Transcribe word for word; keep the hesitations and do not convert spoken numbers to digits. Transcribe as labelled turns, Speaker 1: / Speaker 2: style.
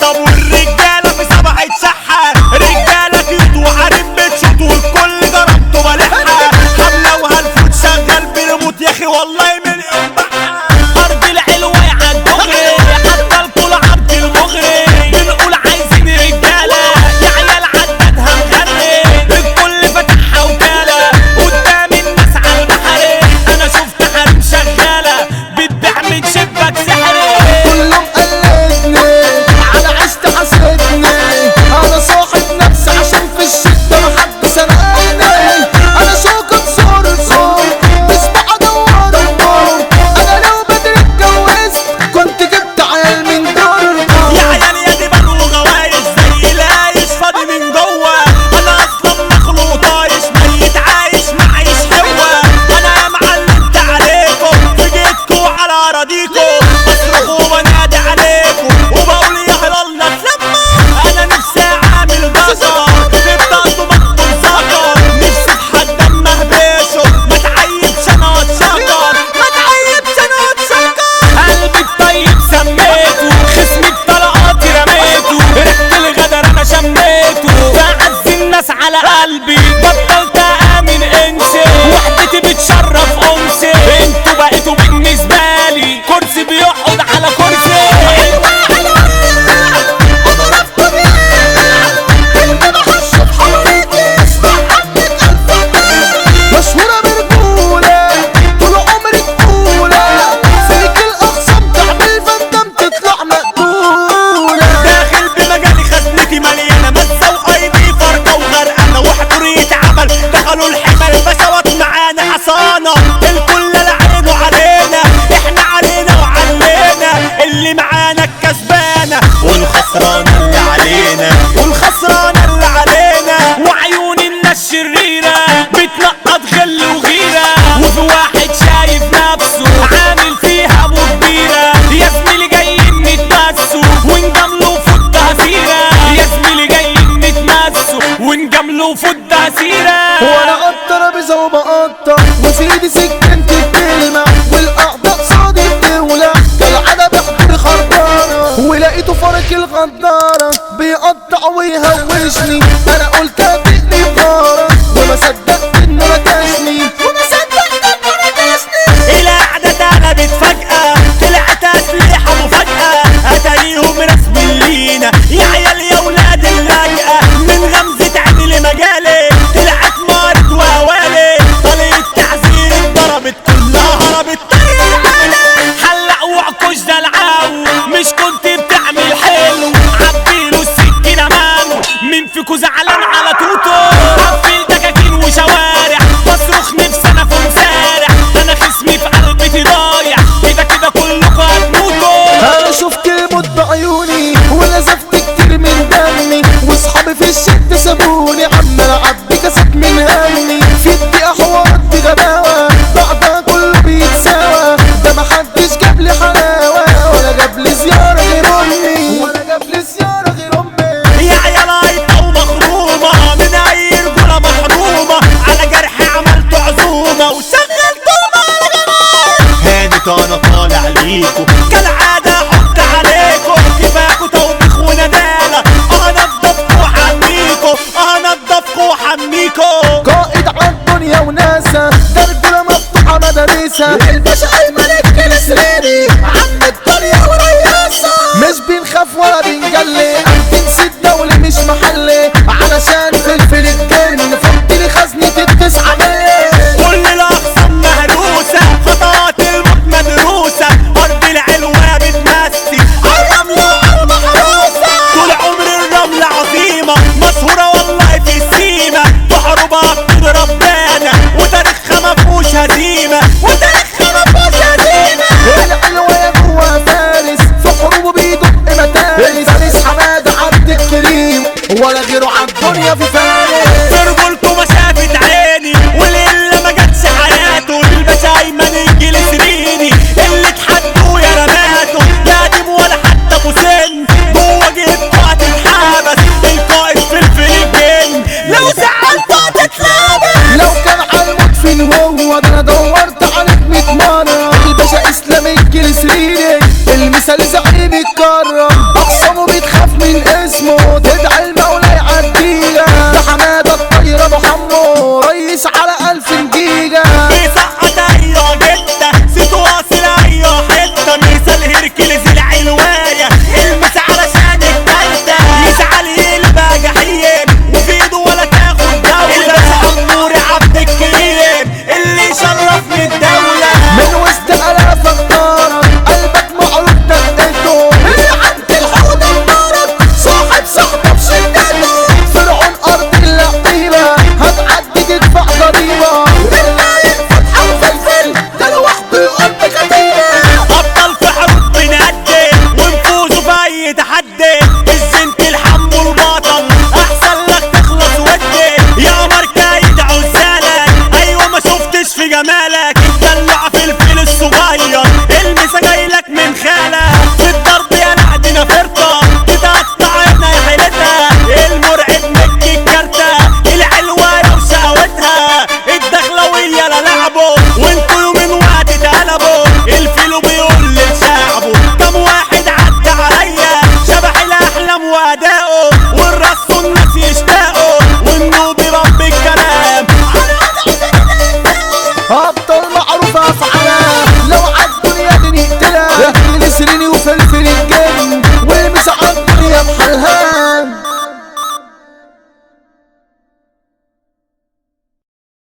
Speaker 1: طب والرجالة في صباح اتشحة، رجالة كيوت وعارف بتشوت والكل ضربته بلحة، حملة وهالفوت شغال بريموت ياخي والله مليون بحة. أرض العلوة عالدغري حتى الكل عرض المغري، بنقول عايزين رجالة يا عيال عددها مغري، الكل فتحها وكالة قدام الناس عالبحري، أنا شفت حريم شغالة بتبيع من شباك سحري.
Speaker 2: كلهم قلدني على عشت حسدني، انا صاحب نفسي عشان في الشدة محد سرقني، انا شوكة صوركم مش بدور النوم، انا لو بدري اتجوزت كنت جبت عيال من دوركم.
Speaker 1: يا عيال يا دبل وغوايش زي لايش فاضي من جوه، انا اصلا مخلوق طايش ميت عايش معيش حوا، انا يا معلمت عليكم في جيتكم على اراضيكم، بصرخ وبنادي عليكم وبقول يا هلالنا اتلمى، انا نفسي اعمل جزر في بطاقته مكتوب سكر، نفسي في حد اما اهبشه ما تعيبش انا اتشكر، ما تعيبش انا اتشكر. قلبي الطيب سميته خصمي بطلقاتي رميته، ريحة الغدر انا شميته، بعز الناس على قلبي بطلت امن انسي، وحدتي بتشرف انسي، انتوا بقيتوا بالنسبة لي كرسي بيقعد على كرسي.
Speaker 2: مشهورة برجولة طول عمري طفولة، فيك الأخصام تعمل فندم تطلع مقتولة،
Speaker 1: داخل بمجالي خزنتي مليانة مسة وأيدي فرقة وغرقانة، وحضورية عمل دخلوا الحمل بشوات معانا حصانة، الكل لعينه علينا احنا علينا وعلينا، اللي معانا الكسبانة والخسرانة اللي علينا، والخسرانة اللي علينا، وعيون الناس شريرة بتنقط غل وغيرة، وفي واحد شايف نفسه عامل فيها ابو كبيرة، يا زميلي جايين نتمسوا ونجاملوا فوتها سيرة، يا زميلي جايين نتمسوا ونجاملوا فوتها سيرة.
Speaker 2: وأنا على الترابيزة وبقطع وفي إيدي سكينتي بتلمع، والأعضاء صادي بتولع كالعادة بحضر خربانة، ولقيته فارق الغدارة بيقطع ويهوشني، أنا قلت أبقني بغارة وما صدقت إنه نتشني، وما صدقت إنه نتشني.
Speaker 1: القعدة اتقلبت فجأة طلعت أسلحة مفاجأة، أتاريهم رسم لينا يا عيال يا ولاد اللاجئة، من غمزة عيني لمجالي طلعت مارد وهوالي، طلقت تعزير اتضربت كلها هربت حلق وعكوش دلعاو، مش كنت بتعمل حلو عبيله السكينة مانو، مين فيكو زعلان على توتو، قفل دكاكين وشوارع بصرخ نفسي انا في مسارع، انا خصمي في قلبتي ضايع كده كده كلكوا هتموتوا.
Speaker 2: أنا شفت الموت بعيوني ونزفت كتير من دمي، وصحابي في الشد سابوني عمال أعبي كاسات من همي، في الدقيقة حوارات بغباوة بعدها كله بيتساوى، ده محدش جاب لي حلاوة ولا جاب لي زيارة غير أمي، ولا جاب لي زيارة غير أمي.
Speaker 1: يا عيال عيطة ومخرومة من اي رجولة محرومة، على جرحي عملت عزومة وشغلتهم على جمال، هانت انا طالع ليكو كالعادة احط عليكو، كفاكو توبيخ وندالة انضفكو وحميكو انضفكو وحميكو.
Speaker 2: قائد عالدنيا وناسا ده رجولة مفتوحة مدارسها، الباشا أيمن الكنسريني عم الطريقة ورياسة، مش بنخاف ولا بنجلي بنسي الدولة مش محلي، علشان فلفل الجن فضلي خزنة التسعة مية،
Speaker 1: كل الاقسام مهروسة خطوات الموت مدروسة، ارض العلوة بتمسي الرملة المحروسة، طول عمر الرملة عظيمة مشهورة والله في السيمة، تحربها بتضرب بانا وتاريخها مفهوش هزيمة، وتاريخها مفهوش هزيمة.
Speaker 2: العلوة يا جوا فارس في حروبه بيدق متارس، فارس حمادة عبد الكريم ولا غيره عالدنيا في فارس،
Speaker 1: في رجولته ما شافت عيني واللي ما جاتش حياته، الباشا ايمن الجلسريني اللي اتحدوا يا رماته، لا قديم ولا حتى ابو سن جوه جيبته هتتحبس، القائد فلفل الجن لو زعلته هتتلبس،
Speaker 2: لو كان عالموت فين هو ده انا دورت عليك مية مرة، الباشا اسلام الجلسريني المثال زعيم الكرة، اقسامه بتخاف من
Speaker 1: ودي الزنت الحم والبطل احسن لك تخلص ودي يا ماركة يدعو زالك ايوه ما شفتش في جمالك الدلع في الفيل الصغير المسا جايلك من خالك في الضرب يا لعدنا فرطة تتقطع هنا يا حيلتها المرعب مكي الكارتة العلوة وشقوتها الدخلوية لا لعبوا وانتوا يومين وقت اتقلبوا الفيلو بيقول لشعبه كم واحد عدى عليا شبح الاحلام وادائه والرص الناس يشتاقوا